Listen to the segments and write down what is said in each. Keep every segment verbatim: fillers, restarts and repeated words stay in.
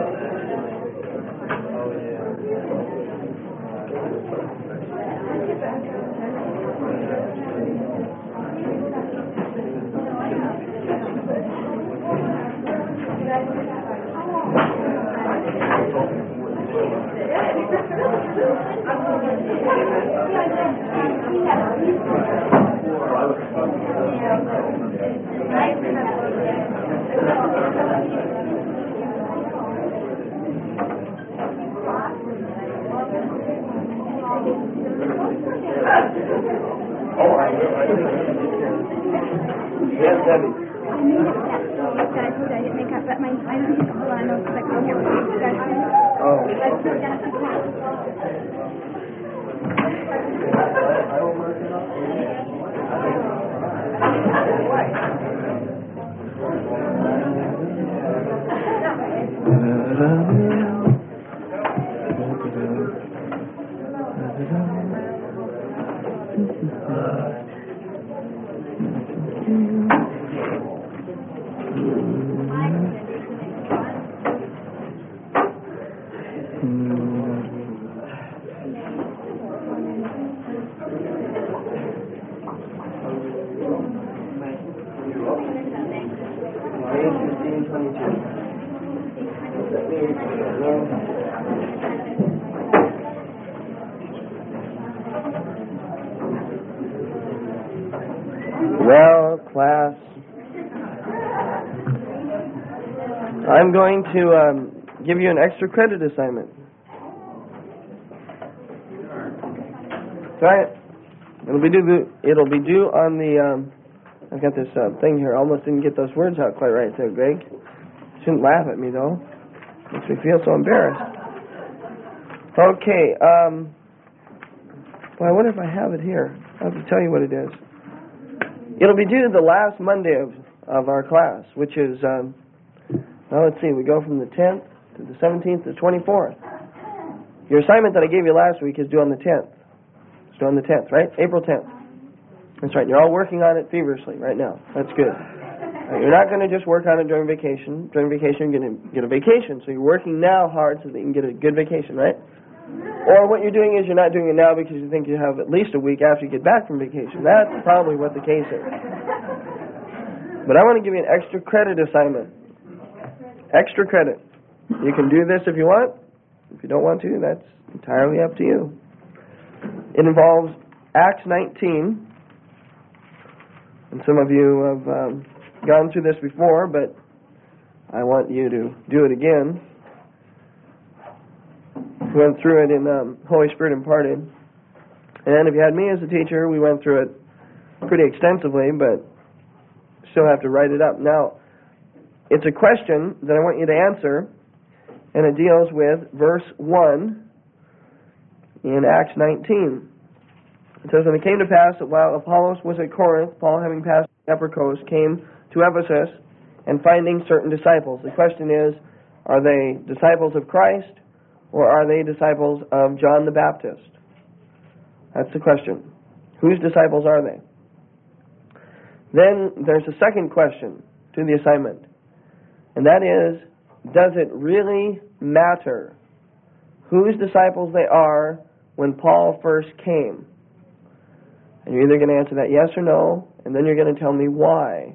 Yes, Debbie. Oh. Well, class, I'm going to um, give you an extra credit assignment. Try it. It'll be due. It'll be due on the. Um, I've got this uh, thing here. I almost didn't get those words out quite right there, Greg. Shouldn't laugh at me though. Makes me feel so embarrassed. Okay. Um, well, I wonder if I have it here. I'll have to tell you what it is. It'll be due the last Monday of, of our class, which is, um, well, let's see, we go from the tenth to the seventeenth to the twenty-fourth. Your assignment that I gave you last week is due on the tenth. It's due on the tenth, right? April tenth. That's right. You're all working on it feverishly right now. That's good. Uh, you're not going to just work on it during vacation. During vacation, you're going to get a vacation. So you're working now hard so that you can get a good vacation, right? Or what you're doing is you're not doing it now because you think you have at least a week after you get back from vacation. That's probably what the case is. But I want to give you an extra credit assignment. Extra credit. You can do this if you want. If you don't want to, that's entirely up to you. It involves Acts nineteen. And some of you have um, gone through this before, but I want you to do it again. We went through it in um, Holy Spirit Imparted. And if you had me as a teacher, we went through it pretty extensively, but still have to write it up. Now, it's a question that I want you to answer, and it deals with verse one in Acts nineteen. It says, "And it came to pass that while Apollos was at Corinth, Paul, having passed the upper coast, came to Ephesus, and finding certain disciples." The question is, are they disciples of Christ, or are they disciples of John the Baptist? That's the question. Whose disciples are they? Then there's a second question to the assignment, and that is, does it really matter whose disciples they are when Paul first came? And you're either going to answer that yes or no, and then you're going to tell me why.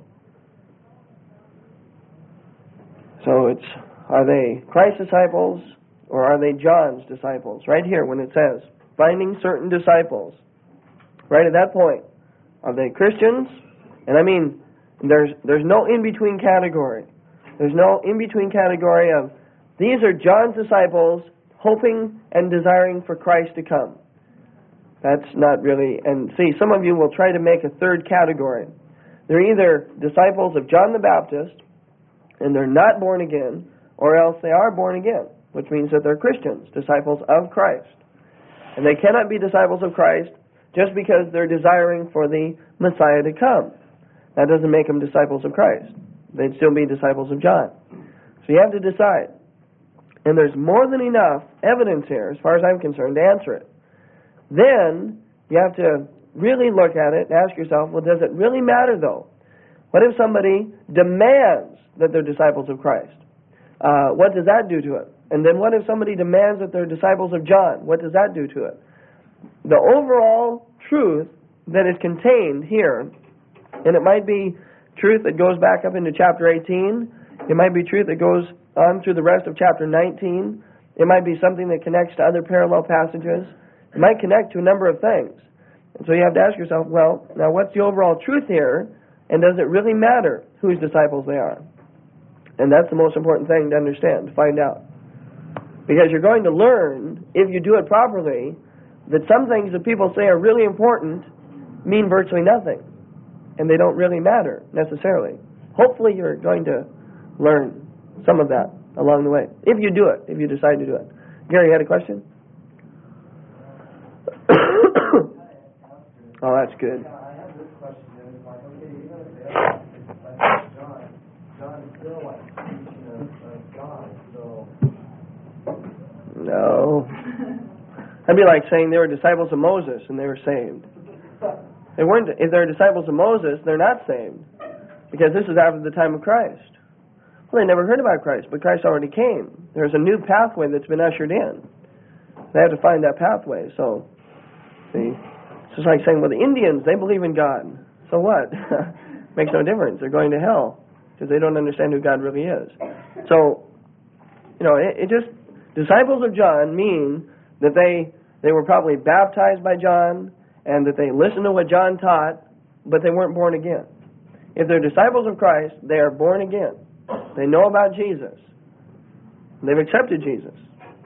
So it's, are they Christ's disciples, or are they John's disciples? Right here when it says, finding certain disciples. Right at that point, are they Christians? And I mean, there's there's no in-between category. There's no in-between category of, these are John's disciples hoping and desiring for Christ to come. That's not really, and see, some of you will try to make a third category. They're either disciples of John the Baptist, and they're not born again, or else they are born again, which means that they're Christians, disciples of Christ. And they cannot be disciples of Christ just because they're desiring for the Messiah to come. That doesn't make them disciples of Christ. They'd still be disciples of John. So you have to decide. And there's more than enough evidence here, as far as I'm concerned, to answer it. Then you have to really look at it and ask yourself, well, does it really matter, though? What if somebody demands that they're disciples of Christ? Uh, what does that do to it? And then what if somebody demands that they're disciples of John? What does that do to it? The overall truth that is contained here, and it might be truth that goes back up into chapter eighteen, it might be truth that goes on through the rest of chapter nineteen, it might be something that connects to other parallel passages, it might connect to a number of things. And so you have to ask yourself, well, now what's the overall truth here, and does it really matter whose disciples they are? And that's the most important thing to understand, to find out. Because you're going to learn, if you do it properly, that some things that people say are really important mean virtually nothing. And they don't really matter, necessarily. Hopefully you're going to learn some of that along the way. If you do it, if you decide to do it. Gary, you had a question? Oh, that's good. Yeah, I have this question. It's like, okay, even if they are like John, John is still like teaching of, of God, so... No. That'd be like saying they were disciples of Moses and they were saved. They weren't. If they're disciples of Moses, they're not saved, because this is after the time of Christ. Well, they never heard about Christ, but Christ already came. There's a new pathway that's been ushered in. They have to find that pathway. So, see, it's just like saying, well, the Indians, they believe in God. So what? Makes no difference. They're going to hell because they don't understand who God really is. So, you know, it, it just disciples of John mean that they they were probably baptized by John, and that they listened to what John taught, but they weren't born again. If they're disciples of Christ, they are born again. They know about Jesus. They've accepted Jesus.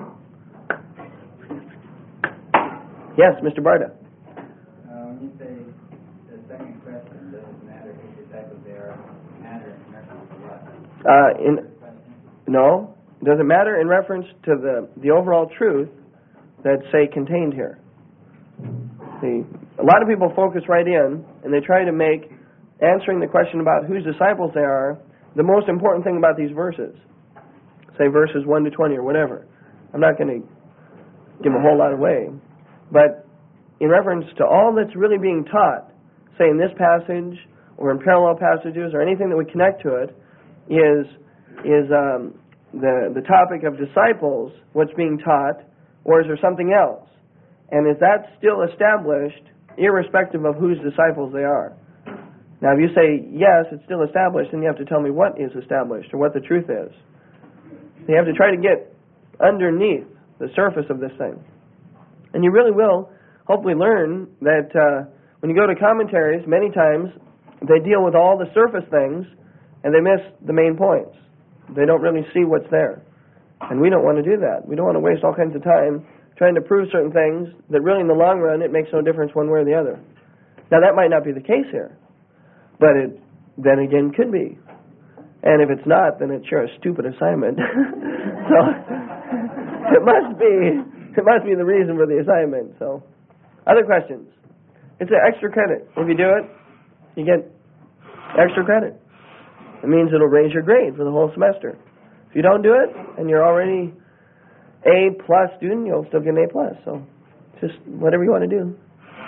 Yes, Mister Barta. Uh, when you say the second question, doesn't matter whose disciples they are, matter in reference to what? Uh, in, no, it doesn't matter in reference to the, the overall truth that's, say, contained here. See, a lot of people focus right in, and they try to make answering the question about whose disciples they are the most important thing about these verses. Say verses one to twenty or whatever. I'm not going to give a whole lot away. But in reference to all that's really being taught, say in this passage or in parallel passages or anything that would connect to it, is is um, the, the topic of disciples, what's being taught, or is there something else? And is that still established irrespective of whose disciples they are? Now, if you say, yes, it's still established, then you have to tell me what is established or what the truth is. You have to try to get underneath the surface of this thing. And you really will hopefully learn that uh, when you go to commentaries, many times they deal with all the surface things and they miss the main points. They don't really see what's there. And we don't want to do that. We don't want to waste all kinds of time trying to prove certain things that really in the long run it makes no difference one way or the other. Now that might not be the case here, but it then again could be. And if it's not, then it's sure a stupid assignment. So it must be it must be the reason for the assignment. So other questions? It's an extra credit. If you do it, you get extra credit. It means it'll raise your grade for the whole semester. If you don't do it and you're already A plus student, you'll still get an A plus. So just whatever you want to do.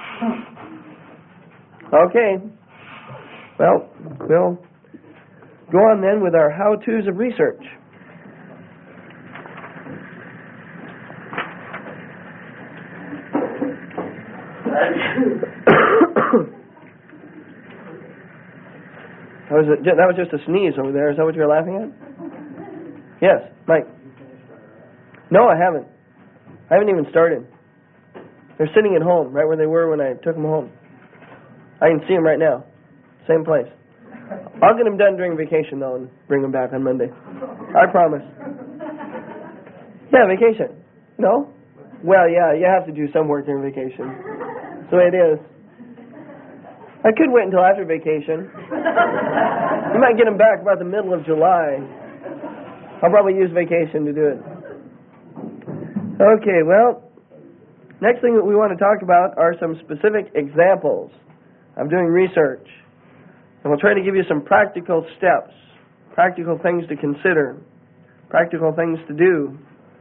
Okay. Well, we'll go on then with our how-tos of research. That was, a, that was just a sneeze over there. Is that what you're laughing at? Yes, Mike. No, I haven't. I haven't even started. They're sitting at home, right where they were when I took them home. I can see them right now. Same place. I'll get them done during vacation, though, and bring them back on Monday. I promise. Yeah, vacation. No? Well, yeah, you have to do some work during vacation. That's the way it is. I could wait until after vacation. You might get them back about the middle of July. I'll probably use vacation to do it. Okay, well, next thing that we want to talk about are some specific examples of doing research. And we'll try to give you some practical steps, practical things to consider, practical things to do.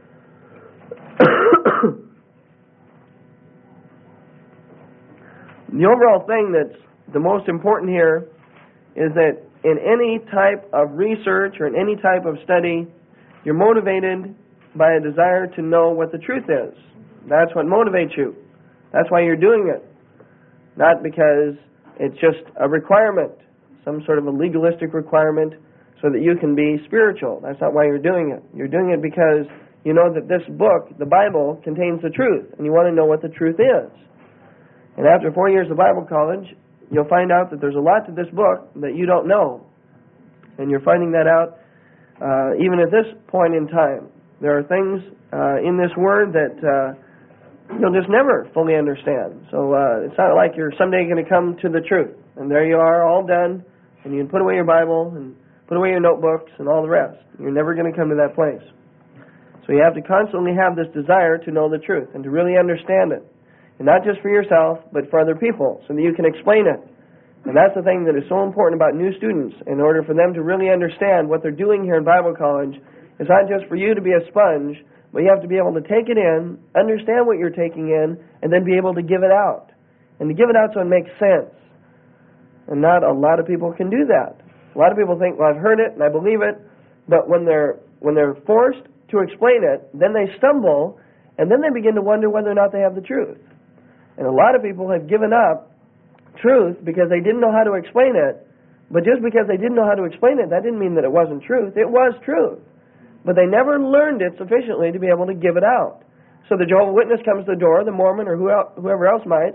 The overall thing that's the most important here is that in any type of research or in any type of study, You're motivated by a desire to know what the truth is. That's what motivates you. That's why you're doing it. Not because it's just a requirement, some sort of a legalistic requirement so that you can be spiritual. That's not why you're doing it. You're doing it because you know that this book, the Bible, contains the truth, and you want to know what the truth is. And after four years of Bible college, you'll find out that there's a lot to this book that you don't know. And you're finding that out uh, even at this point in time. There are things uh, in this Word that uh, you'll just never fully understand. So uh, it's not like you're someday going to come to the truth. And there you are, all done, and you can put away your Bible and put away your notebooks and all the rest. You're never going to come to that place. So you have to constantly have this desire to know the truth and to really understand it. And not just for yourself, but for other people, so that you can explain it. And that's the thing that is so important about new students. In order for them to really understand what they're doing here in Bible college, it's not just for you to be a sponge, but you have to be able to take it in, understand what you're taking in, and then be able to give it out. And to give it out so it makes sense. And not a lot of people can do that. A lot of people think, well, I've heard it and I believe it, but when they're when they're forced to explain it, then they stumble, and then they begin to wonder whether or not they have the truth. And a lot of people have given up truth because they didn't know how to explain it, but just because they didn't know how to explain it, that didn't mean that it wasn't truth. It was truth. But they never learned it sufficiently to be able to give it out. So the Jehovah's Witness comes to the door, the Mormon or whoever else might,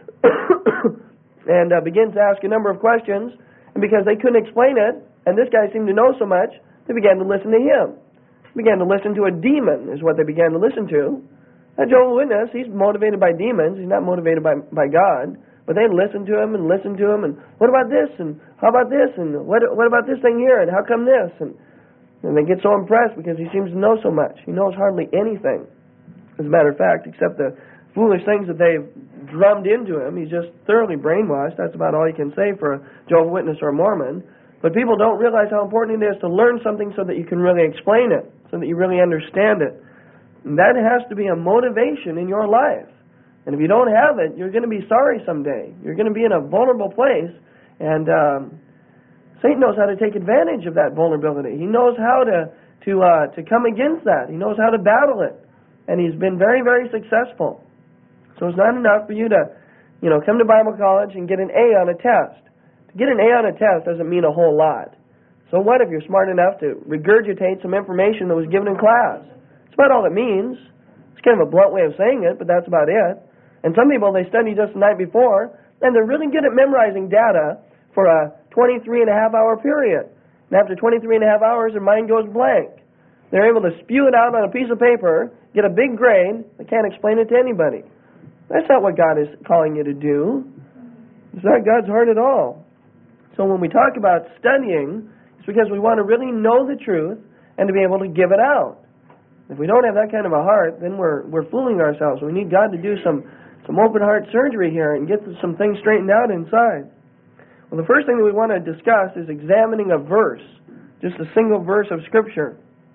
and uh, begins to ask a number of questions, and because they couldn't explain it, and this guy seemed to know so much, they began to listen to him. Began to listen to a demon is what they began to listen to. A Jehovah's Witness, he's motivated by demons. He's not motivated by by God. But they listen to him and listen to him. And what about this? And how about this? And what what about this thing here? And how come this? And, and they get so impressed because he seems to know so much. He knows hardly anything, as a matter of fact, except the foolish things that they've drummed into him. He's just thoroughly brainwashed. That's about all you can say for a Jehovah's Witness or a Mormon. But people don't realize how important it is to learn something so that you can really explain it, so that you really understand it. And that has to be a motivation in your life. And if you don't have it, you're going to be sorry someday. You're going to be in a vulnerable place, and um, Satan knows how to take advantage of that vulnerability. He knows how to to uh, to come against that. He knows how to battle it, and he's been very, very successful. So it's not enough for you to, you know, come to Bible college and get an A on a test. To get an A on a test doesn't mean a whole lot. So what if you're smart enough to regurgitate some information that was given in class? That's about all it means. It's kind of a blunt way of saying it, but that's about it. And some people, they study just the night before, and they're really good at memorizing data for a twenty-three and a half hour period. And after twenty-three and a half hours, their mind goes blank. They're able to spew it out on a piece of paper, get a big grade, they can't explain it to anybody. That's not what God is calling you to do. It's not God's heart at all. So when we talk about studying, it's because we want to really know the truth and to be able to give it out. If we don't have that kind of a heart, then we're we're fooling ourselves. We need God to do some, some open heart surgery here and get some things straightened out inside. Well, the first thing that we want to discuss is examining a verse, just a single verse of Scripture.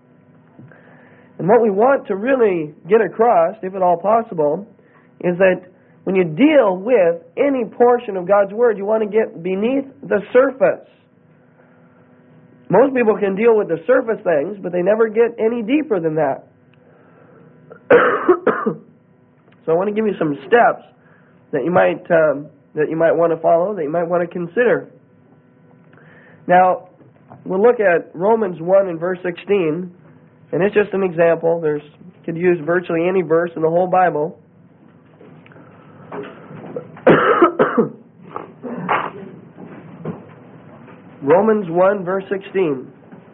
And what we want to really get across, if at all possible, is that when you deal with any portion of God's Word, you want to get beneath the surface. Most people can deal with the surface things, but they never get any deeper than that. So I want to give you some steps that you might um, that you might want to follow, that you might want to consider. Now, we'll look at Romans one and verse sixteen, and it's just an example. There's you could use virtually any verse in the whole Bible. Romans one, verse sixteen.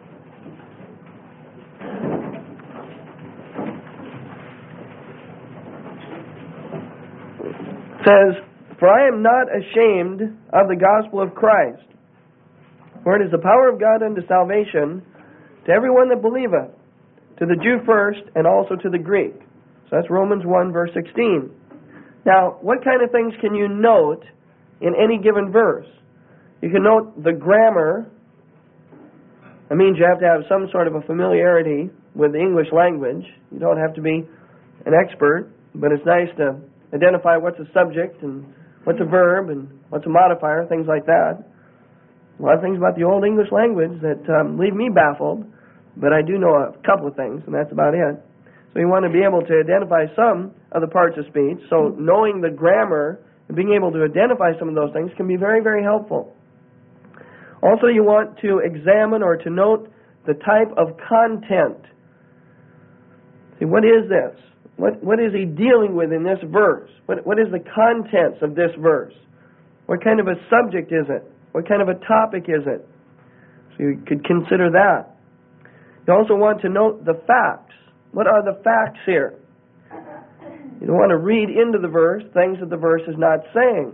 Says, "For I am not ashamed of the gospel of Christ, for it is the power of God unto salvation to everyone that believeth, to the Jew first, and also to the Greek." So that's Romans one, verse sixteen. Now, what kind of things can you note in any given verse? You can note the grammar. That means you have to have some sort of a familiarity with the English language. You don't have to be an expert, but it's nice to identify what's a subject and what's a verb and what's a modifier, things like that. A lot of things about the Old English language that um, leave me baffled. but I do know a couple of things, and that's about it. So you want to be able to identify some of the parts of speech. So knowing the grammar and being able to identify some of those things can be very, very helpful. Also, you want to examine or to note the type of content. See, what is this? What What is he dealing with in this verse? What What is the contents of this verse? What kind of a subject is it? What kind of a topic is it? So you could consider that. You also want to note the facts. What are the facts here? You don't want to read into the verse things that the verse is not saying.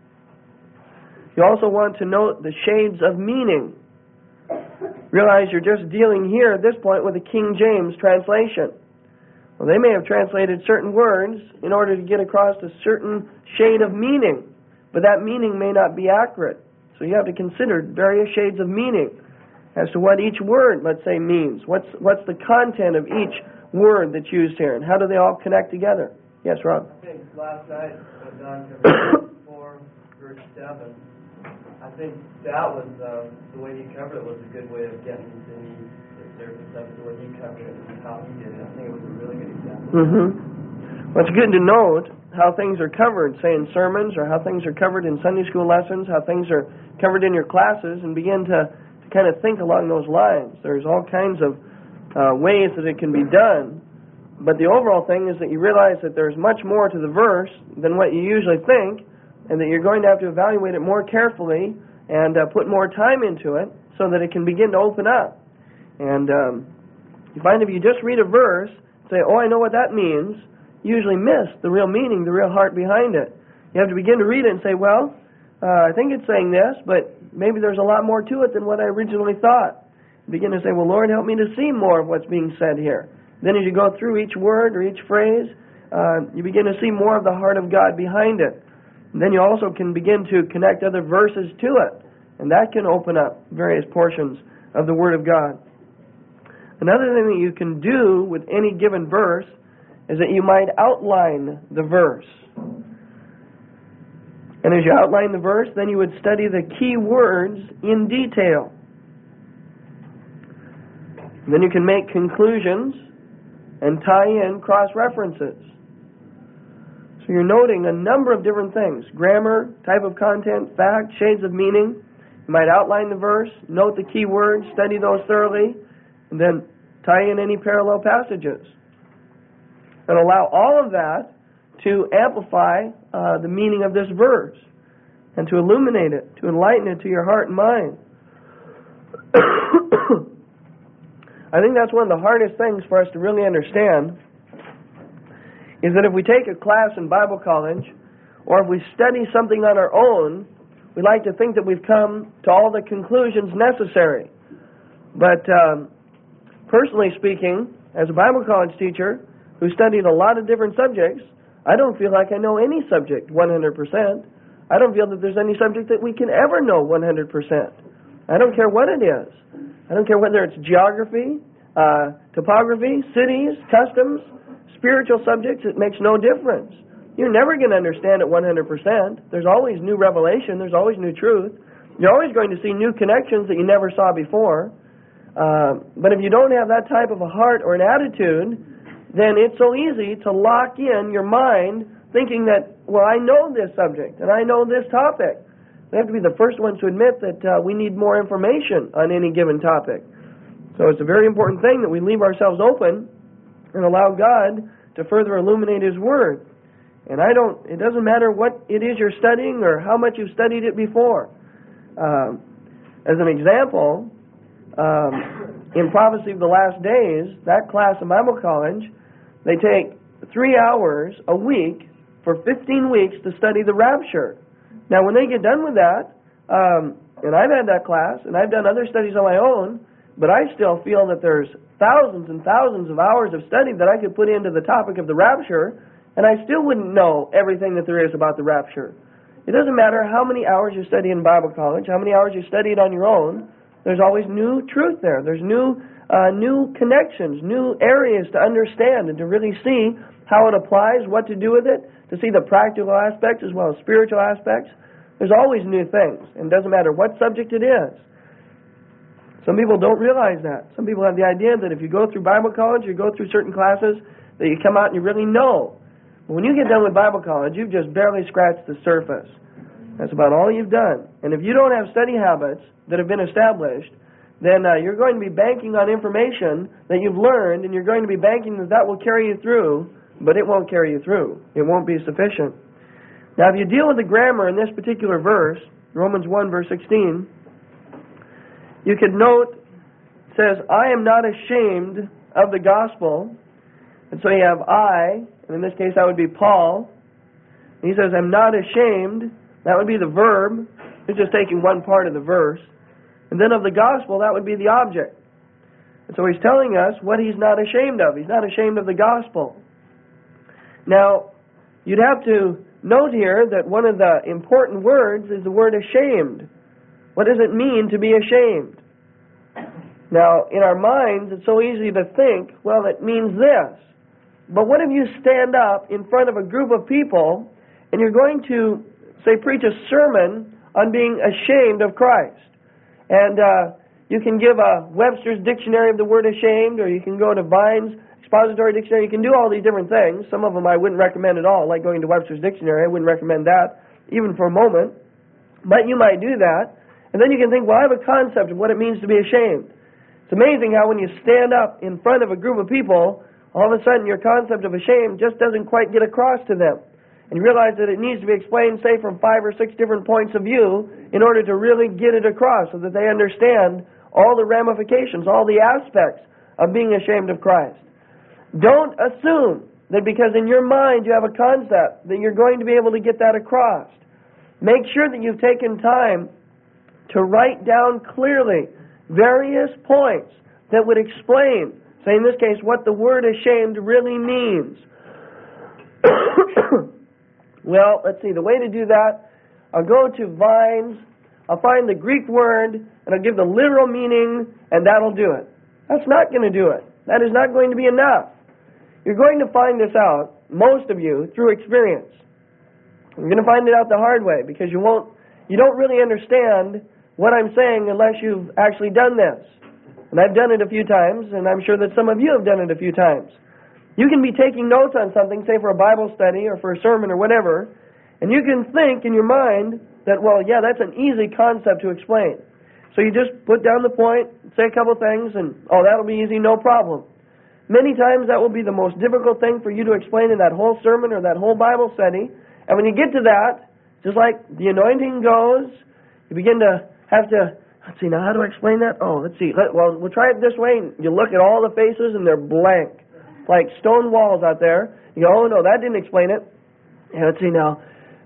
You also want to note the shades of meaning. Realize you're just dealing here at this point with the King James translation. Well, they may have translated certain words in order to get across a certain shade of meaning, but that meaning may not be accurate. So you have to consider various shades of meaning as to what each word, let's say, means. What's what's the content of each word that's used here, and how do they all connect together? Yes, Rob? I think last night, when Don covered four, verse seven, I think that was, uh, the way he covered it was a good way of getting to the surface of the way he covered it and how he did it. I think it was a really good example. Mm-hmm. Well, it's good to note how things are covered, say in sermons, or how things are covered in Sunday school lessons, how things are covered in your classes, and begin to, to kind of think along those lines. There's all kinds of uh, ways that it can be done, but the overall thing is that you realize that there's much more to the verse than what you usually think, and that you're going to have to evaluate it more carefully and uh, put more time into it so that it can begin to open up. And um, you find if you just read a verse, say, oh, I know what that means, you usually miss the real meaning, the real heart behind it. You have to begin to read it and say, well, uh, I think it's saying this, but maybe there's a lot more to it than what I originally thought. Begin to say, well, Lord, help me to see more of what's being said here. Then as you go through each word or each phrase, uh, you begin to see more of the heart of God behind it. And then you also can begin to connect other verses to it, and that can open up various portions of the Word of God. Another thing that you can do with any given verse is that you might outline the verse. And as you outline the verse, then you would study the key words in detail. And then you can make conclusions and tie in cross-references. So you're noting a number of different things: grammar, type of content, fact, shades of meaning. You might outline the verse, note the key words, study those thoroughly, and then tie in any parallel passages. And allow all of that to amplify uh, the meaning of this verse and to illuminate it, to enlighten it to your heart and mind. I think that's one of the hardest things for us to really understand, is that if we take a class in Bible college, or if we study something on our own, we like to think that we've come to all the conclusions necessary. But um, personally speaking, as a Bible college teacher who studied a lot of different subjects, I don't feel like I know any subject one hundred percent. I don't feel that there's any subject that we can ever know one hundred percent. I don't care what it is. I don't care whether it's geography, uh, topography, cities, customs, spiritual subjects. It makes no difference. You're never going to understand it one hundred percent. There's always new revelation. There's always new truth. You're always going to see new connections that you never saw before. Uh, but if you don't have that type of a heart or an attitude, then it's so easy to lock in your mind thinking that, well, I know this subject and I know this topic. We have to be the first ones to admit that uh, we need more information on any given topic. So it's a very important thing that we leave ourselves open and allow God to further illuminate His Word. And I don't, it doesn't matter what it is you're studying or how much you've studied it before. Um, as an example, um, in Prophecy of the Last Days, that class in Bible college, they take three hours a week for fifteen weeks to study the rapture. Now, when they get done with that, um, and I've had that class, and I've done other studies on my own, but I still feel that there's thousands and thousands of hours of study that I could put into the topic of the rapture, and I still wouldn't know everything that there is about the rapture. It doesn't matter how many hours you study in Bible college, how many hours you study it on your own, there's always new truth there. There's new uh, new connections, new areas to understand and to really see how it applies, what to do with it, to see the practical aspects as well as spiritual aspects. There's always new things, and it doesn't matter what subject it is. Some people don't realize that. Some people have the idea that if you go through Bible college, you go through certain classes, that you come out and you really know. But when you get done with Bible college, you've just barely scratched the surface. That's about all you've done. And if you don't have study habits that have been established, then uh, you're going to be banking on information that you've learned, and you're going to be banking that that will carry you through, but it won't carry you through. It won't be sufficient. Now, if you deal with the grammar in this particular verse, Romans one, verse sixteen, you could note, it says, I am not ashamed of the gospel. And so you have I, and in this case that would be Paul. And he says, I'm not ashamed. That would be the verb. He's just taking one part of the verse. And then of the gospel, that would be the object. And so he's telling us what he's not ashamed of. He's not ashamed of the gospel. Now, you'd have to note here that one of the important words is the word ashamed. What does it mean to be ashamed? Now, in our minds, it's so easy to think, well, it means this. But what if you stand up in front of a group of people and you're going to, say, preach a sermon on being ashamed of Christ? And uh, you can give a Webster's Dictionary of the word ashamed, or you can go to Vine's Expository Dictionary. You can do all these different things. Some of them I wouldn't recommend at all, like going to Webster's Dictionary. I wouldn't recommend that, even for a moment. But you might do that. And then you can think, well, I have a concept of what it means to be ashamed. It's amazing how when you stand up in front of a group of people, all of a sudden your concept of ashamed just doesn't quite get across to them. And you realize that it needs to be explained, say, from five or six different points of view in order to really get it across so that they understand all the ramifications, all the aspects of being ashamed of Christ. Don't assume that because in your mind you have a concept that you're going to be able to get that across. Make sure that you've taken time to write down clearly various points that would explain, say in this case, what the word ashamed really means. Well, let's see, the way to do that, I'll go to Vine's, I'll find the Greek word, and I'll give the literal meaning, and that'll do it. That's not going to do it. That is not going to be enough. You're going to find this out, most of you, through experience. You're going to find it out the hard way, because you won't, you don't really understand what I'm saying unless you've actually done this. And I've done it a few times, and I'm sure that some of you have done it a few times. You can be taking notes on something, say for a Bible study or for a sermon or whatever, and you can think in your mind that, well, yeah, that's an easy concept to explain. So you just put down the point, say a couple things, and, oh, that'll be easy, no problem. Many times that will be the most difficult thing for you to explain in that whole sermon or that whole Bible study. And when you get to that, just like the anointing goes, you begin to have to, let's see, now how do I explain that? Oh, let's see. Let, well, we'll try it this way. And you look at all the faces and they're blank, like stone walls out there. You go, oh, no, that didn't explain it. And let's see now.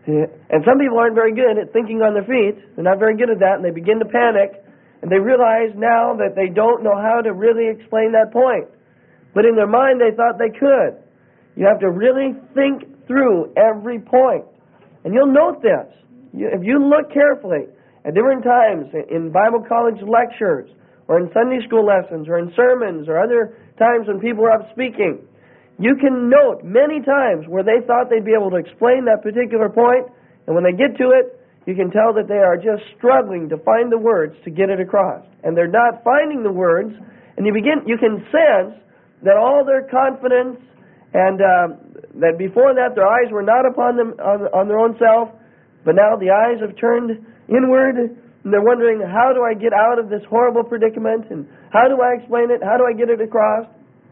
And some people aren't very good at thinking on their feet. They're not very good at that, and they begin to panic. And they realize now that they don't know how to really explain that point. But in their mind, they thought they could. You have to really think through every point. And you'll note this. You, if you look carefully, at different times in Bible college lectures or in Sunday school lessons or in sermons or other times when people are up speaking, you can note many times where they thought they'd be able to explain that particular point, and when they get to it, you can tell that they are just struggling to find the words to get it across. And they're not finding the words, and you begin, you can sense that all their confidence and uh, that before that their eyes were not upon them on, on their own self, but now the eyes have turned inward, and they're wondering, how do I get out of this horrible predicament, and how do I explain it, how do I get it across?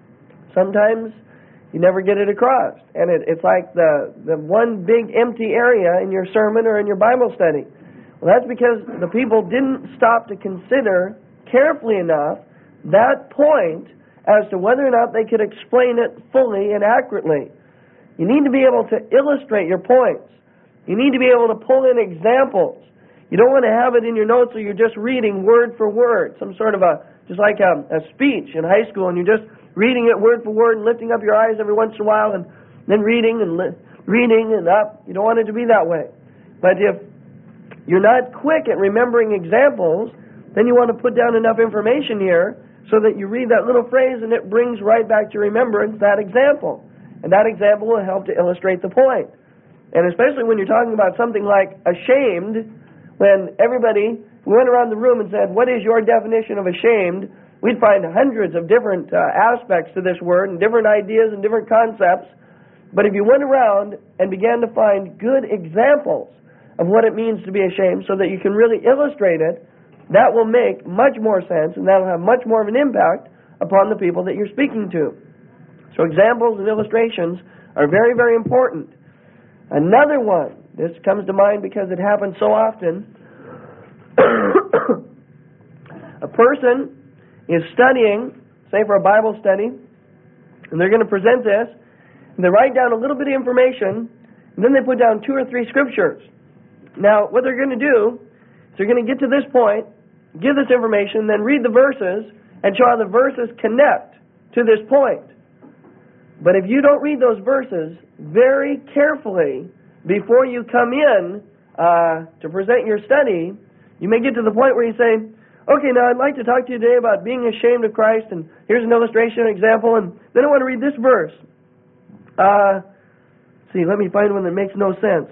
Sometimes you never get it across, and it, it's like the, the one big empty area in your sermon or in your Bible study. Well, that's because the people didn't stop to consider carefully enough that point as to whether or not they could explain it fully and accurately. You need to be able to illustrate your points. You need to be able to pull in examples. You don't want to have it in your notes so you're just reading word for word, some sort of a, just like a, a speech in high school, and you're just reading it word for word and lifting up your eyes every once in a while and then reading and li- reading and up. You don't want it to be that way. But if you're not quick at remembering examples, then you want to put down enough information here so that you read that little phrase and it brings right back to remembrance that example. And that example will help to illustrate the point. And especially when you're talking about something like ashamed, when everybody if we went around the room and said, what is your definition of ashamed? We'd find hundreds of different uh, aspects to this word and different ideas and different concepts. But if you went around and began to find good examples of what it means to be ashamed so that you can really illustrate it, that will make much more sense and that will have much more of an impact upon the people that you're speaking to. So examples and illustrations are very, very important. Another one, this comes to mind because it happens so often. A person is studying, say for a Bible study, and they're going to present this, and they write down a little bit of information, and then they put down two or three scriptures. Now, what they're going to do is they're going to get to this point, give this information, then read the verses, and show how the verses connect to this point. But if you don't read those verses very carefully before you come in uh, to present your study, you may get to the point where you say, okay, now I'd like to talk to you today about being ashamed of Christ, and here's an illustration, an example, and then I want to read this verse. Uh, see, let me find one that makes no sense.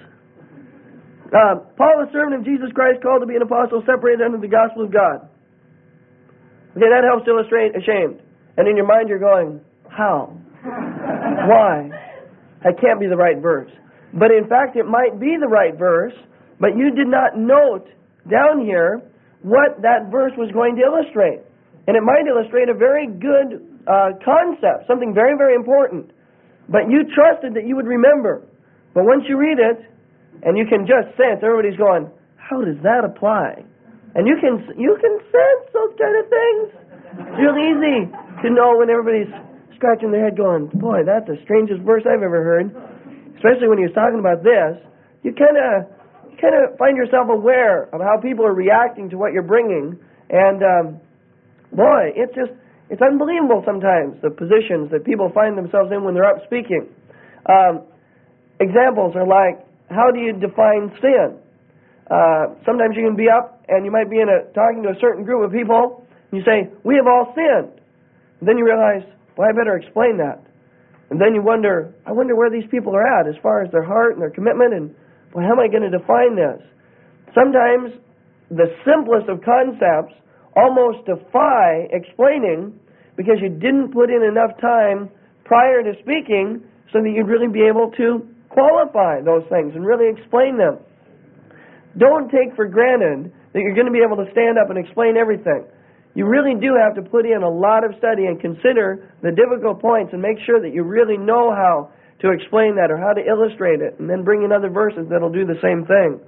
Uh, Paul, a servant of Jesus Christ, called to be an apostle, separated under the gospel of God. Okay, that helps to illustrate ashamed. And in your mind you're going, how? Why? That can't be the right verse. But in fact, it might be the right verse, but you did not note down here what that verse was going to illustrate. And it might illustrate a very good uh, concept, something very, very important. But you trusted that you would remember. But once you read it, and you can just sense, everybody's going, how does that apply? And you can you can sense those kind of things. It's real easy to know when everybody's scratching their head going, boy, that's the strangest verse I've ever heard. Especially when he was talking about this. You kind of kind of find yourself aware of how people are reacting to what you're bringing. And, um, boy, it's just, it's unbelievable sometimes, the positions that people find themselves in when they're up speaking. Um, examples are like, how do you define sin? Uh, sometimes you can be up and you might be in a talking to a certain group of people, and you say, we have all sinned. And then you realize, well, I better explain that. And then you wonder, I wonder where these people are at as far as their heart and their commitment, and well, how am I going to define this? Sometimes the simplest of concepts almost defy explaining because you didn't put in enough time prior to speaking so that you'd really be able to qualify those things and really explain them. Don't take for granted that you're going to be able to stand up and explain everything. You really do have to put in a lot of study and consider the difficult points and make sure that you really know how to explain that or how to illustrate it, and then bring in other verses that'll do the same thing.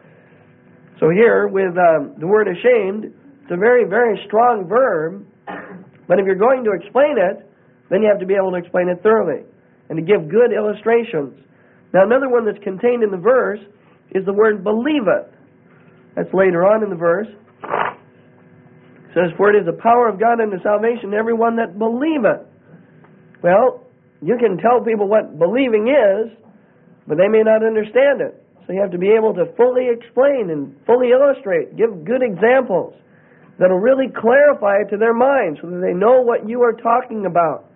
So here, with um, the word ashamed, it's a very, very strong verb, but if you're going to explain it, then you have to be able to explain it thoroughly and to give good illustrations. Now, another one that's contained in the verse is the word believeth. That's later on in the verse. It says, for it is the power of God unto salvation to everyone that believeth. Well, you can tell people what believing is, but they may not understand it. So you have to be able to fully explain and fully illustrate, give good examples that will really clarify it to their minds so that they know what you are talking about.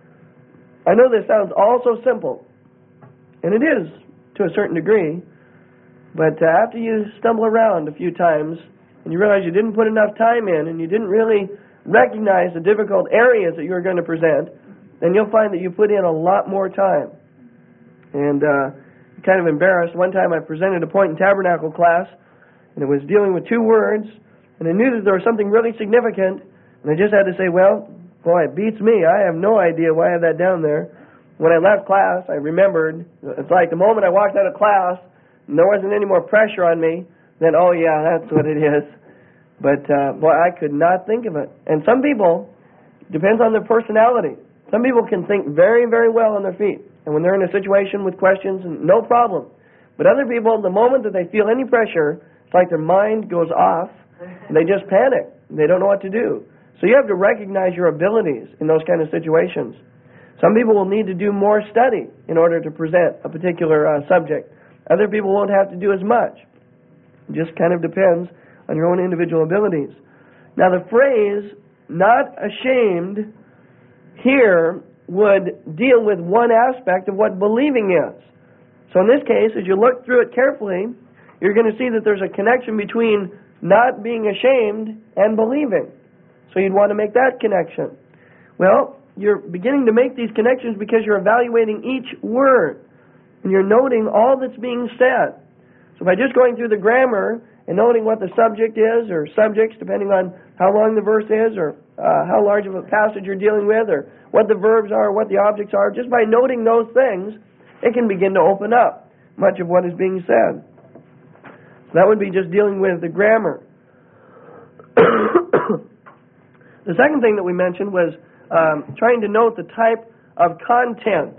I know this sounds all so simple, and it is to a certain degree, but uh, after you stumble around a few times and you realize you didn't put enough time in and you didn't really recognize the difficult areas that you were going to present, then you'll find that you put in a lot more time. And uh, I'm kind of embarrassed. One time I presented a point in tabernacle class, and it was dealing with two words, and I knew that there was something really significant, and I just had to say, well, boy, it beats me. I have no idea why I have that down there. When I left class, I remembered, it's like the moment I walked out of class, and there wasn't any more pressure on me, then, oh yeah, that's what it is. But, uh, boy, I could not think of it. And some people, depends on their personality. Some people can think very, very well on their feet. And when they're in a situation with questions, no problem. But other people, the moment that they feel any pressure, it's like their mind goes off, and they just panic. They don't know what to do. So you have to recognize your abilities in those kind of situations. Some people will need to do more study in order to present a particular uh, subject. Other people won't have to do as much. It just kind of depends on your own individual abilities. Now the phrase, not ashamed, here would deal with one aspect of what believing is. So in this case, as you look through it carefully, you're going to see that there's a connection between not being ashamed and believing. So you'd want to make that connection. Well, you're beginning to make these connections because you're evaluating each word. And you're noting all that's being said. So by just going through the grammar and noting what the subject is, or subjects, depending on how long the verse is, or uh, how large of a passage you're dealing with, or what the verbs are, what the objects are, just by noting those things, it can begin to open up much of what is being said. So that would be just dealing with the grammar. The second thing that we mentioned was um, trying to note the type of content.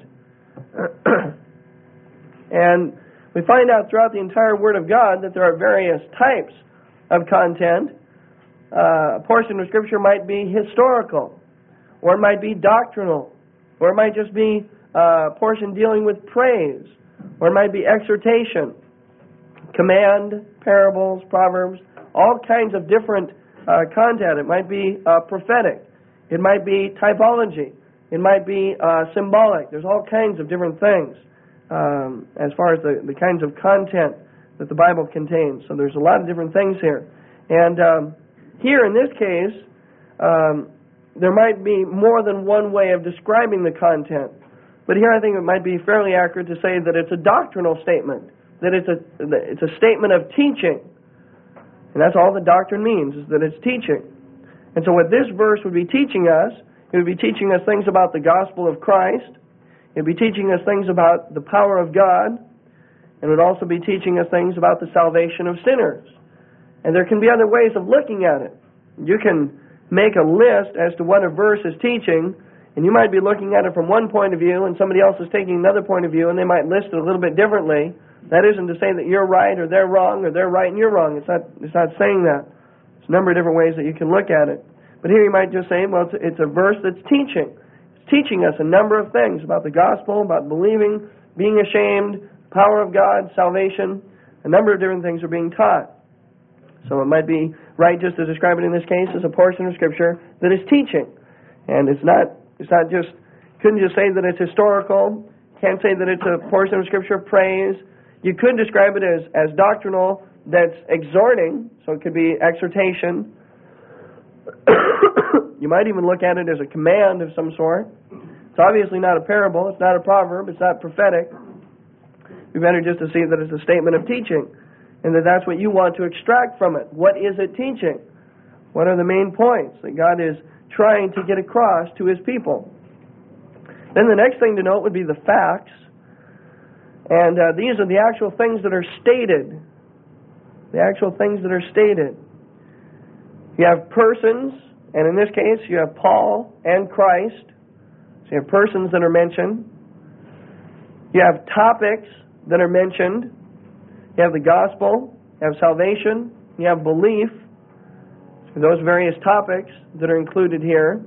And we find out throughout the entire Word of God that there are various types of content. Uh, a portion of Scripture might be historical, or it might be doctrinal, or it might just be uh, a portion dealing with praise, or it might be exhortation, command, parables, proverbs, all kinds of different uh, content. It might be uh, prophetic. It might be typology. It might be uh, symbolic. There's all kinds of different things um, as far as the, the kinds of content that the Bible contains. So there's a lot of different things here. And um, here in this case, um, there might be more than one way of describing the content. But here I think it might be fairly accurate to say that it's a doctrinal statement, that it's a, it's a statement of teaching. And that's all the doctrine means, is that it's teaching. And so what this verse would be teaching us, it would be teaching us things about the gospel of Christ. It would be teaching us things about the power of God. And it would also be teaching us things about the salvation of sinners. And there can be other ways of looking at it. You can make a list as to what a verse is teaching, and you might be looking at it from one point of view, and somebody else is taking another point of view, and they might list it a little bit differently. That isn't to say that you're right or they're wrong or they're right and you're wrong. It's not, it's not saying that. There's a number of different ways that you can look at it. But here you might just say, well, it's a, it's a verse that's teaching. It's teaching us a number of things about the gospel, about believing, being ashamed, power of God, salvation. A number of different things are being taught. So it might be right just to describe it in this case as a portion of Scripture that is teaching. And it's not, it's not just, couldn't just say that it's historical. Can't say that it's a portion of Scripture of praise. You could describe it as, as doctrinal, that's exhorting, so it could be exhortation. You might even look at it as a command of some sort. It's obviously not a parable, it's not a proverb, it's not prophetic. We better just to see that it's a statement of teaching, and that that's what you want to extract from it. What is it teaching? What are the main points that God is trying to get across to His people? Then the next thing to note would be the facts. And uh, these are the actual things that are stated. The actual things that are stated. You have persons, and in this case you have Paul and Christ. So you have persons that are mentioned. You have topics that are mentioned. You have the gospel. You have salvation. You have belief. So those various topics that are included here.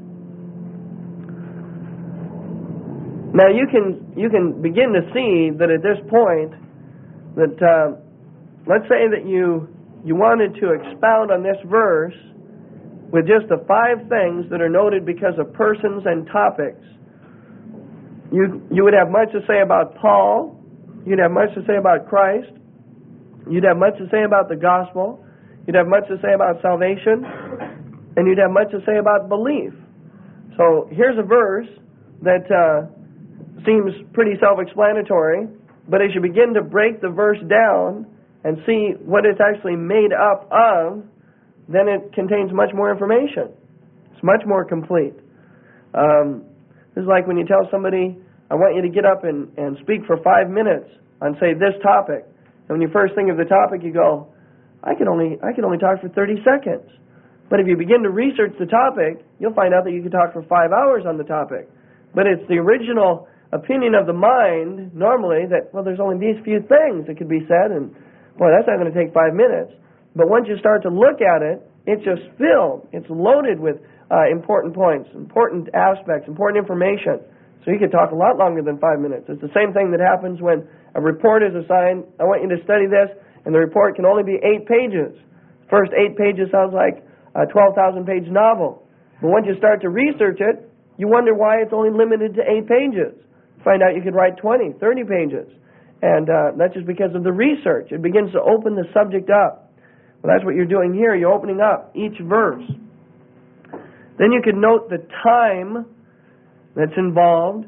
Now you can you can begin to see that at this point that uh, let's say that you you wanted to expound on this verse with just the five things that are noted because of persons and topics. You you would have much to say about Paul. You'd have much to say about Christ. You'd have much to say about the gospel. You'd have much to say about salvation, and you'd have much to say about belief. So here's a verse that. Uh, Seems pretty self-explanatory, but as you begin to break the verse down and see what it's actually made up of, then it contains much more information. It's much more complete. Um, this is like when you tell somebody, I want you to get up and, and speak for five minutes on, say, this topic. And when you first think of the topic, you go, I can only I can only talk for thirty seconds. But if you begin to research the topic, you'll find out that you can talk for five hours on the topic. But it's the original opinion of the mind, normally, that, well, there's only these few things that could be said, and, boy, that's not going to take five minutes. But once you start to look at it, it's just filled. It's loaded with uh, important points, important aspects, important information. So you could talk a lot longer than five minutes. It's the same thing that happens when a report is assigned. I want you to study this, and the report can only be eight pages. First eight pages sounds like a twelve thousand page novel. But once you start to research it, you wonder why it's only limited to eight pages. Find out you could write twenty, thirty pages. And uh, that's just because of the research. It begins to open the subject up. Well, that's what you're doing here. You're opening up each verse. Then you can note the time that's involved.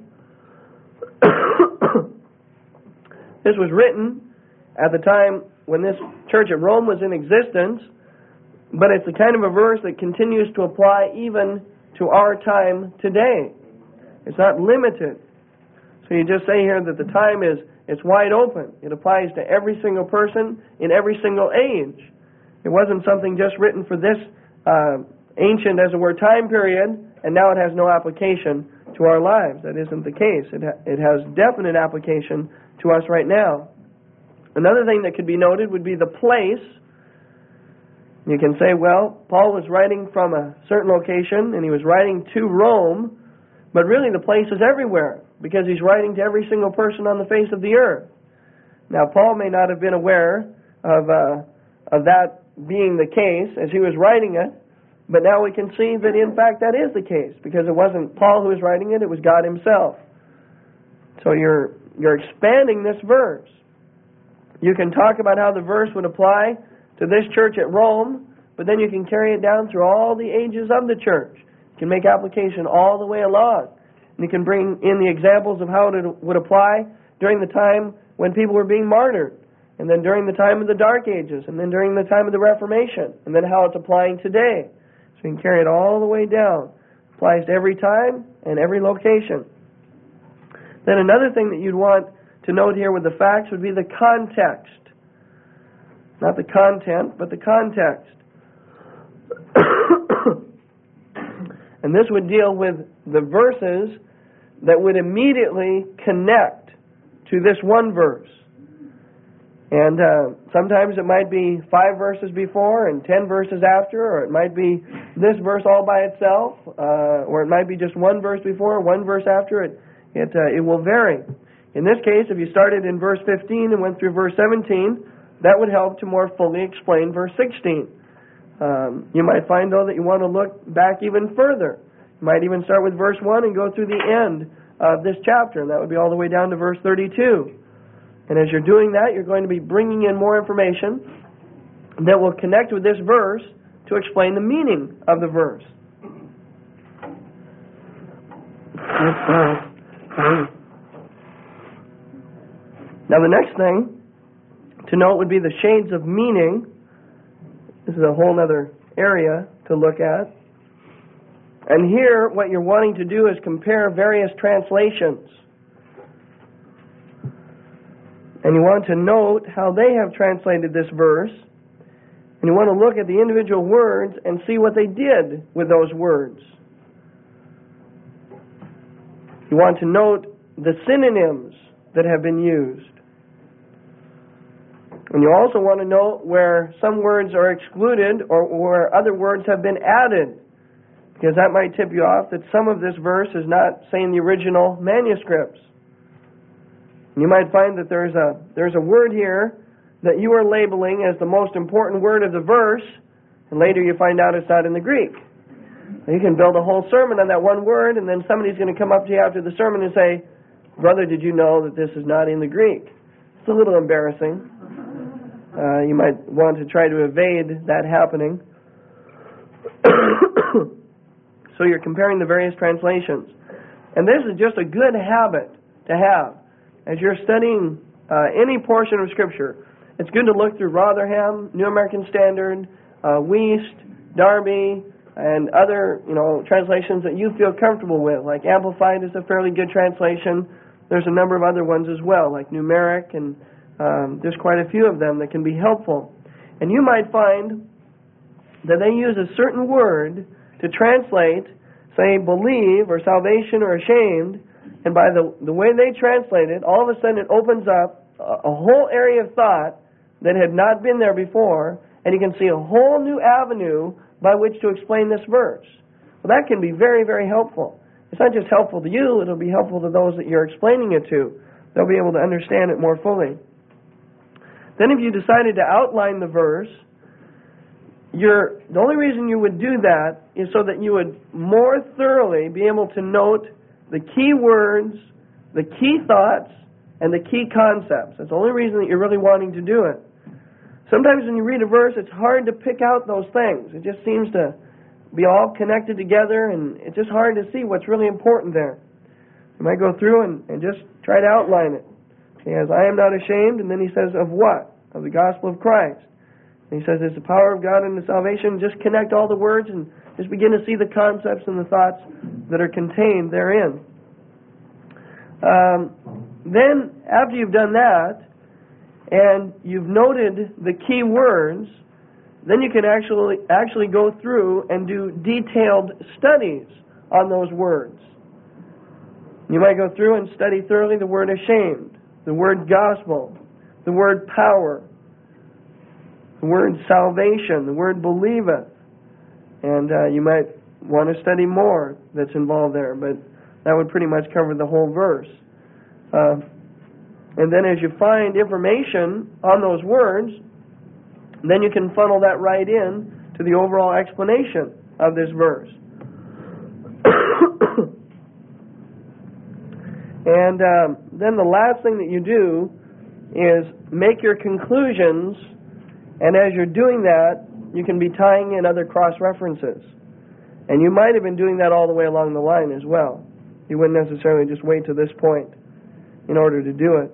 This was written at the time when this church at Rome was in existence, but it's the kind of a verse that continues to apply even to our time today. It's not limited. So you just say here that the time is it's wide open. It applies to every single person in every single age. It wasn't something just written for this uh, ancient, as it were, time period, and now it has no application to our lives. That isn't the case. It, ha- it has definite application to us right now. Another thing that could be noted would be the place. You can say, well, Paul was writing from a certain location, and he was writing to Rome, but really the place is everywhere, because he's writing to every single person on the face of the earth. Now, Paul may not have been aware of, uh, of that being the case as he was writing it, but now we can see that in fact that is the case, because it wasn't Paul who was writing it, it was God himself. So you're you're expanding this verse. You can talk about how the verse would apply to this church at Rome, but then you can carry it down through all the ages of the church. You can make application all the way along. And you can bring in the examples of how it would apply during the time when people were being martyred, and then during the time of the Dark Ages, and then during the time of the Reformation, and then how it's applying today. So you can carry it all the way down. It applies to every time and every location. Then another thing that you'd want to note here with the facts would be the context. Not the content, but the context. And this would deal with the verses that would immediately connect to this one verse. And uh, sometimes it might be five verses before and ten verses after, or it might be this verse all by itself, uh, or it might be just one verse before, one verse after. It it uh, it will vary. In this case, if you started in verse fifteen and went through verse seventeen, that would help to more fully explain verse sixteen. Um, you might find, though, that you want to look back even further. You might even start with verse one and go through the end of this chapter, and that would be all the way down to verse thirty-two. And as you're doing that, you're going to be bringing in more information that will connect with this verse to explain the meaning of the verse. Now the next thing to note would be the shades of meaning. This is a whole other area to look at. And here, what you're wanting to do is compare various translations. And you want to note how they have translated this verse. And you want to look at the individual words and see what they did with those words. You want to note the synonyms that have been used. And you also want to note where some words are excluded or where other words have been added, because that might tip you off that some of this verse is not, say, in the original manuscripts. You might find that there's a there's a word here that you are labeling as the most important word of the verse, and later you find out it's not in the Greek. You can build a whole sermon on that one word, and then somebody's going to come up to you after the sermon and say, "Brother, did you know that this is not in the Greek?" It's a little embarrassing. Uh, you might want to try to evade that happening. So you're comparing the various translations. And this is just a good habit to have. As you're studying uh, any portion of Scripture, it's good to look through Rotherham, New American Standard, uh, Wuest, Darby, and other, you know, translations that you feel comfortable with. Like Amplified is a fairly good translation. There's a number of other ones as well, like Numeric, and um, there's quite a few of them that can be helpful. And you might find that they use a certain word to translate, say, believe or salvation or ashamed, and by the the way they translate it, all of a sudden it opens up a, a whole area of thought that had not been there before, and you can see a whole new avenue by which to explain this verse. Well, that can be very, very helpful. It's not just helpful to you, it'll be helpful to those that you're explaining it to. They'll be able to understand it more fully. Then if you decided to outline the verse, you're, the only reason you would do that is so that you would more thoroughly be able to note the key words, the key thoughts, and the key concepts. That's the only reason that you're really wanting to do it. sometimes when you read a verse, it's hard to pick out those things. It just seems to be all connected together, and it's just hard to see what's really important there. You might go through and, and just try to outline it. He says, I am not ashamed, and then he says, of what? Of the gospel of Christ. And he says, it's the power of God unto salvation. Just connect all the words and just begin to see the concepts and the thoughts that are contained therein. Um, then, after you've done that, and you've noted the key words, then you can actually actually go through and do detailed studies on those words. You might go through and study thoroughly the word ashamed, the word gospel, the word power, the word salvation, the word believeth. And uh, you might want to study more that's involved there, but that would pretty much cover the whole verse. Uh, and then as you find information on those words, then you can funnel that right in to the overall explanation of this verse. And um, then the last thing that you do is make your conclusions, and as you're doing that, you can be tying in other cross-references. And you might have been doing that all the way along the line as well. You wouldn't necessarily just wait to this point in order to do it.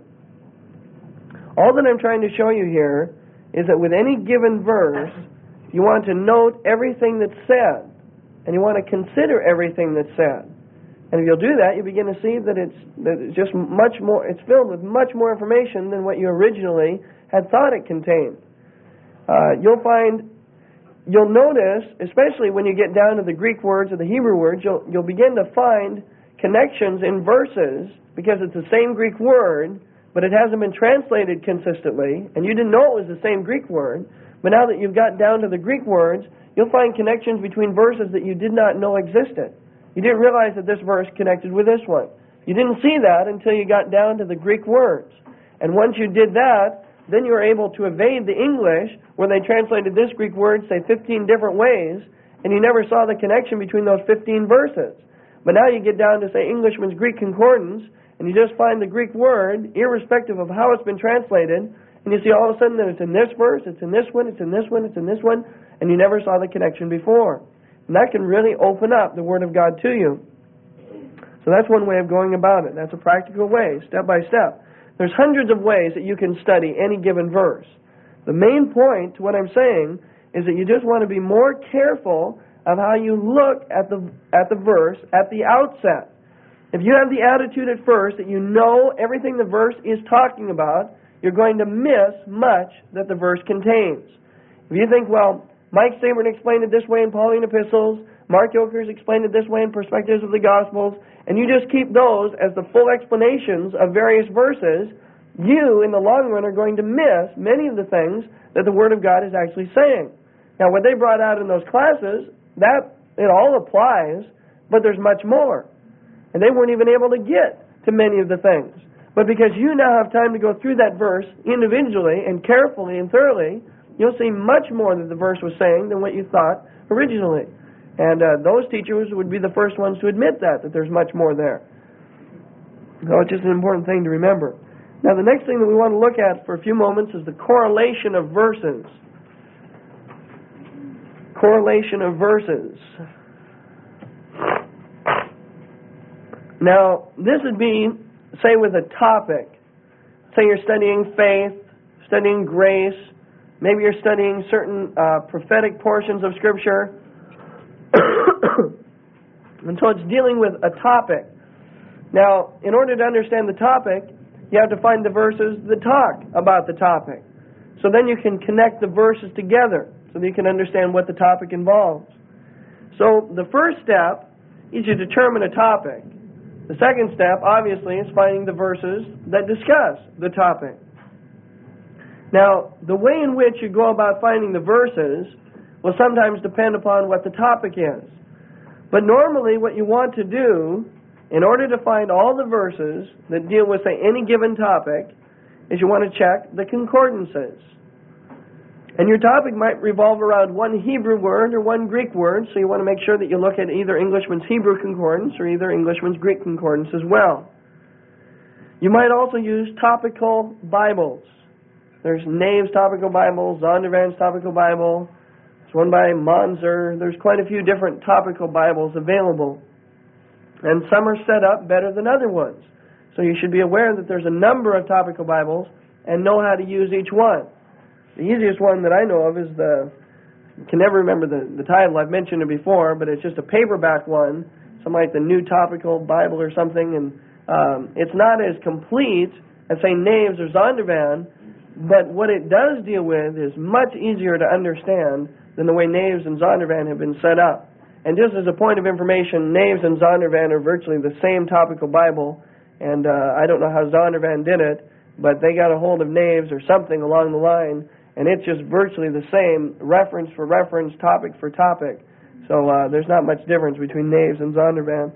All that I'm trying to show you here is that with any given verse, you want to note everything that's said, and you want to consider everything that's said. And if you'll do that, you begin to see that it's, that it's just much more, it's filled with much more information than what you originally had thought it contained. Uh, you'll find, you'll notice, especially when you get down to the Greek words or the Hebrew words, you'll, you'll begin to find connections in verses because it's the same Greek word, but it hasn't been translated consistently, and you didn't know it was the same Greek word, but now that you've got down to the Greek words, you'll find connections between verses that you did not know existed. You didn't realize that this verse connected with this one. You didn't see that until you got down to the Greek words. And once you did that, then you were able to evade the English, where they translated this Greek word, say, fifteen different ways, and you never saw the connection between those fifteen verses. But now you get down to, say, Englishman's Greek Concordance, and you just find the Greek word, irrespective of how it's been translated, and you see all of a sudden that it's in this verse, it's in this one, it's in this one, it's in this one, and you never saw the connection before. And that can really open up the Word of God to you. So that's one way of going about it. That's a practical way, step by step. There's hundreds of ways that you can study any given verse. The main point to what I'm saying is that you just want to be more careful of how you look at the at the verse at the outset. If you have the attitude at first that you know everything the verse is talking about, you're going to miss much that the verse contains. If you think, well, Mike Saburn explained it this way in Pauline Epistles, Mark Yokers explained it this way in Perspectives of the Gospels, and you just keep those as the full explanations of various verses, you, in the long run, are going to miss many of the things that the Word of God is actually saying. Now, what they brought out in those classes, that it all applies, but there's much more. And they weren't even able to get to many of the things. But because you now have time to go through that verse individually and carefully and thoroughly, you'll see much more that the verse was saying than what you thought originally. And uh, those teachers would be the first ones to admit that, that there's much more there. So it's just an important thing to remember. Now, the next thing that we want to look at for a few moments is the correlation of verses. Correlation of verses. Now, this would be, say, with a topic. Say you're studying faith, studying grace, maybe you're studying certain uh, prophetic portions of Scripture. And so it's dealing with a topic. Now, in order to understand the topic, you have to find the verses that talk about the topic. So then you can connect the verses together so that you can understand what the topic involves. So the first step is to determine a topic. The second step, obviously, is finding the verses that discuss the topic. Now, the way in which you go about finding the verses will sometimes depend upon what the topic is. But normally what you want to do, in order to find all the verses that deal with, say, any given topic, is you want to check the concordances. And your topic might revolve around one Hebrew word or one Greek word, so you want to make sure that you look at either Englishman's Hebrew Concordance or either Englishman's Greek Concordance as well. You might also use topical Bibles. There's Nave's Topical Bible, Zondervan's Topical Bible. There's one by Monzer. There's quite a few different topical Bibles available. And some are set up better than other ones. So you should be aware that there's a number of topical Bibles and know how to use each one. The easiest one that I know of is the, I can never remember the, the title, I've mentioned it before, but it's just a paperback one, something like the New Topical Bible or something, and um, it's not as complete as, say, Nave's or Zondervan, but what it does deal with is much easier to understand than the way Nave's and Zondervan have been set up. And just as a point of information, Nave's and Zondervan are virtually the same topical Bible, and uh, I don't know how Zondervan did it, but they got a hold of Nave's or something along the line, and it's just virtually the same, reference for reference, topic for topic. So uh, there's not much difference between Nave's and Zondervan.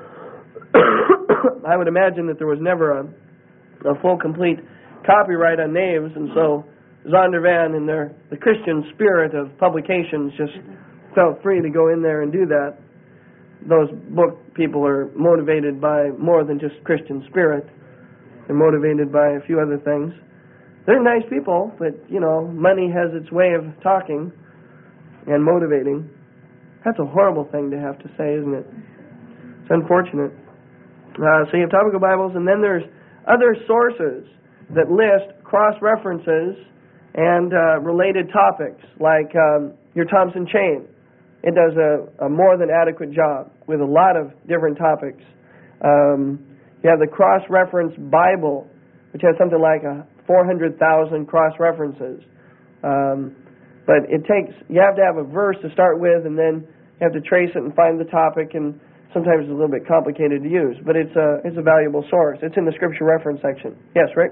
I would imagine that there was never a, a full, complete copyright on Nave's, and so Zondervan and their the Christian spirit of publications just felt free to go in there and do that. Those book people are motivated by more than just Christian spirit. They're motivated by a few other things. They're nice people, but, you know, money has its way of talking and motivating. That's a horrible thing to have to say, isn't it? It's unfortunate. Uh, so you have topical Bibles, and then there's other sources that list cross-references and uh, related topics, like um, your Thompson Chain. It does a, a more than adequate job with a lot of different topics. Um, you have the Cross-Reference Bible, which has something like a four hundred thousand cross-references. Um, but it takes, you have to have a verse to start with, and then you have to trace it and find the topic, and sometimes it's a little bit complicated to use. But it's a, it's a valuable source. It's in the Scripture reference section. Yes, Rick?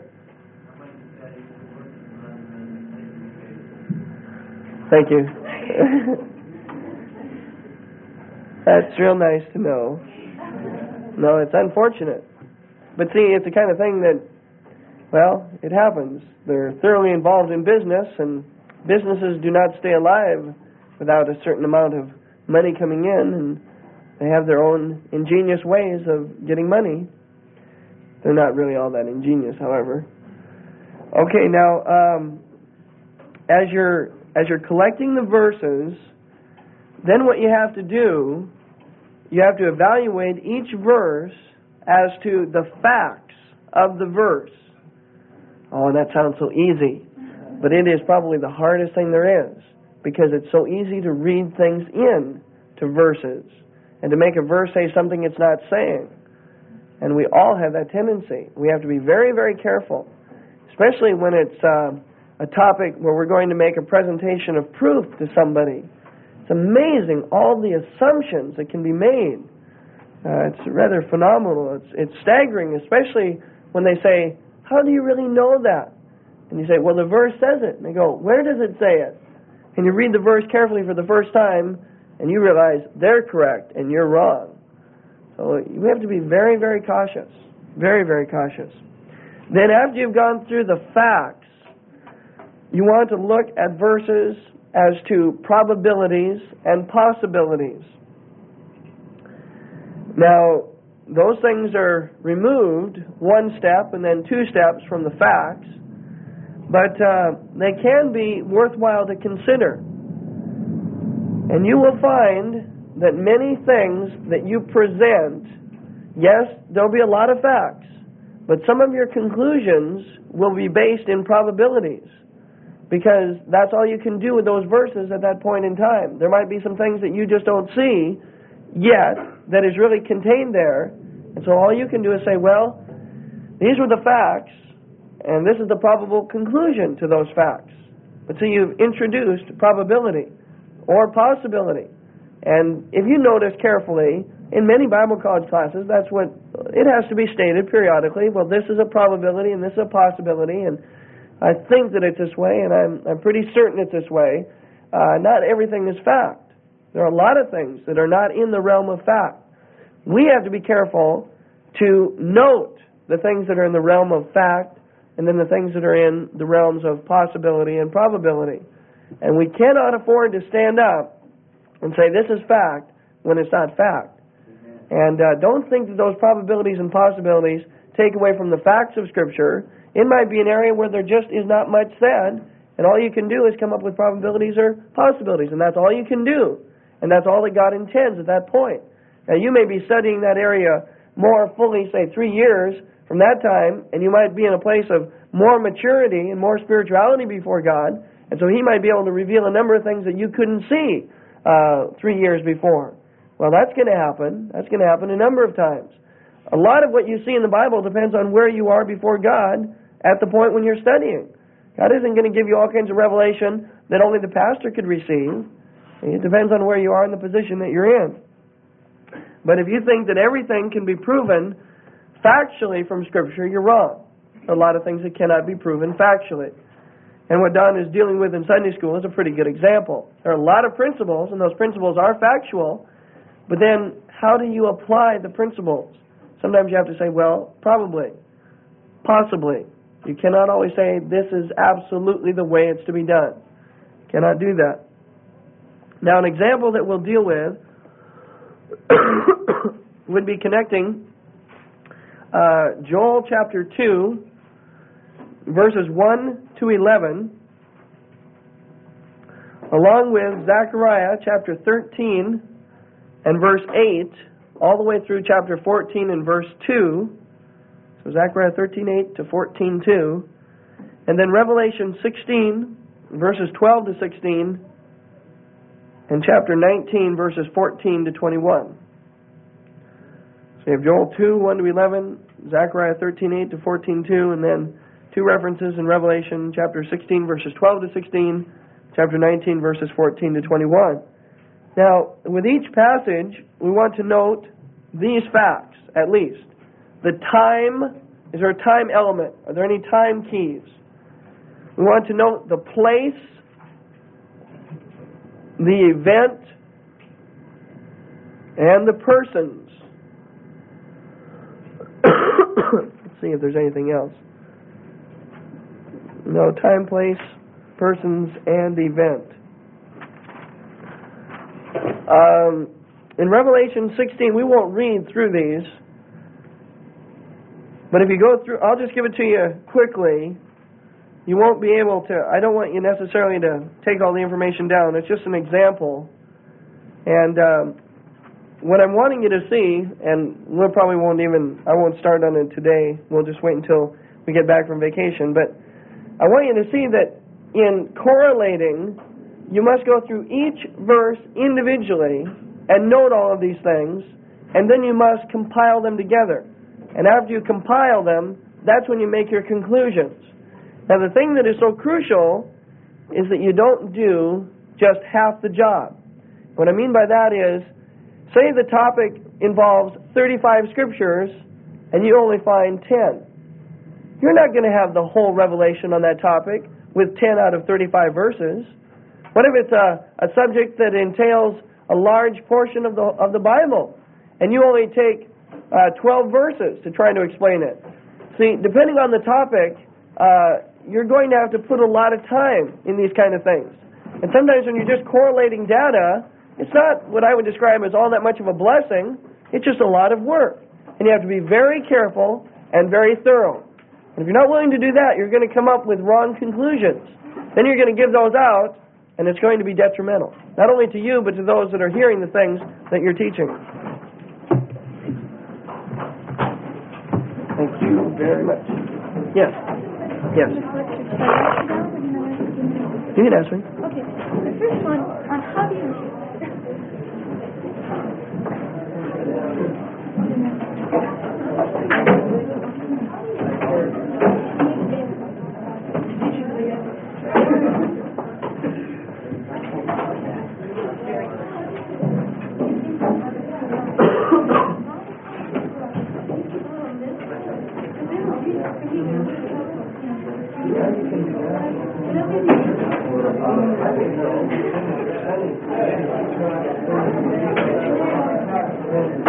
Thank you. That's real nice to know. No, it's unfortunate. But see, it's the kind of thing that, well, it happens. They're thoroughly involved in business, and businesses do not stay alive without a certain amount of money coming in, and they have their own ingenious ways of getting money. They're not really all that ingenious, however. Okay, now, um, as you're as you're collecting the verses, then what you have to do, you have to evaluate each verse as to the facts of the verse. Oh, that sounds so easy. But it is probably the hardest thing there is, because it's so easy to read things in to verses and to make a verse say something it's not saying. And we all have that tendency. We have to be very, very careful, especially when it's uh, a topic where we're going to make a presentation of proof to somebody. It's amazing all the assumptions that can be made. Uh, it's rather phenomenal. It's, it's staggering, especially when they say, how do you really know that? And you say, well, the verse says it. And they go, where does it say it? And you read the verse carefully for the first time, and you realize they're correct and you're wrong. So you have to be very, very cautious. Very, very cautious. Then after you've gone through the facts, you want to look at verses as to probabilities and possibilities. Now, those things are removed one step and then two steps from the facts, but uh, they can be worthwhile to consider. And you will find that many things that you present, yes, there'll be a lot of facts, but some of your conclusions will be based in probabilities, because that's all you can do with those verses at that point in time. There might be some things that you just don't see yet that is really contained there, and so all you can do is say, well, these were the facts, and this is the probable conclusion to those facts. But so you've introduced probability or possibility. And if you notice carefully, in many Bible college classes, that's what it has to be stated periodically. Well, this is a probability and this is a possibility, and I think that it's this way, and I'm, I'm pretty certain it's this way. Uh, not everything is fact. There are a lot of things that are not in the realm of fact. We have to be careful to note the things that are in the realm of fact, and then the things that are in the realms of possibility and probability. And we cannot afford to stand up and say this is fact when it's not fact. And uh, don't think that those probabilities and possibilities take away from the facts of Scripture. It might be an area where there just is not much said, and all you can do is come up with probabilities or possibilities, and that's all you can do. And that's all that God intends at that point. Now, you may be studying that area more fully, say, three years from that time, and you might be in a place of more maturity and more spirituality before God, and so He might be able to reveal a number of things that you couldn't see uh, three years before. Well, that's going to happen. That's going to happen a number of times. A lot of what you see in the Bible depends on where you are before God at the point when you're studying. God isn't going to give you all kinds of revelation that only the pastor could receive. It depends on where you are in the position that you're in. But if you think that everything can be proven factually from Scripture, you're wrong. There are a lot of things that cannot be proven factually. And what Don is dealing with in Sunday school is a pretty good example. There are a lot of principles, and those principles are factual, but then how do you apply the principles? Sometimes you have to say, well, probably, possibly. You cannot always say, this is absolutely the way it's to be done. You cannot do that. Now, an example that we'll deal with would be connecting uh, Joel chapter two, verses one to eleven, along with Zechariah chapter thirteen and verse eight, all the way through chapter fourteen and verse two. So Zechariah thirteen eight to fourteen two, and then Revelation sixteen, verses twelve to sixteen, and chapter nineteen, verses fourteen to twenty-one. So you have Joel two, one to eleven, Zechariah thirteen eight to fourteen two, and then two references in Revelation chapter sixteen, verses twelve to sixteen, chapter nineteen, verses fourteen to twenty-one. Now, with each passage, we want to note these facts, at least. The time, is there a time element? Are there any time keys? We want to note the place, the event, and the persons. Let's see if there's anything else. No, time, place, persons, and event. Um, in Revelation sixteen, we won't read through these, but if you go through, I'll just give it to you quickly. You won't be able to, I don't want you necessarily to take all the information down. It's just an example. And um, what I'm wanting you to see, and we probably won't even, I won't start on it today. We'll just wait until we get back from vacation. But I want you to see that in correlating, you must go through each verse individually and note all of these things, and then you must compile them together. And after you compile them, that's when you make your conclusions. Now, the thing that is so crucial is that you don't do just half the job. What I mean by that is, say the topic involves thirty-five scriptures, and you only find ten. You're not going to have the whole revelation on that topic with ten out of thirty-five verses. What if it's a, a subject that entails a large portion of the of the Bible, and you only take uh, twelve verses to try to explain it? See, depending on the topic, uh, you're going to have to put a lot of time in these kind of things. And sometimes when you're just correlating data, it's not what I would describe as all that much of a blessing. It's just a lot of work. And you have to be very careful and very thorough. And if you're not willing to do that, you're going to come up with wrong conclusions. Then you're going to give those out, and it's going to be detrimental. Not only to you, but to those that are hearing the things that you're teaching. Thank you very much. Yes. Yes. You can ask me. Okay. The first one, on how do you... I think so.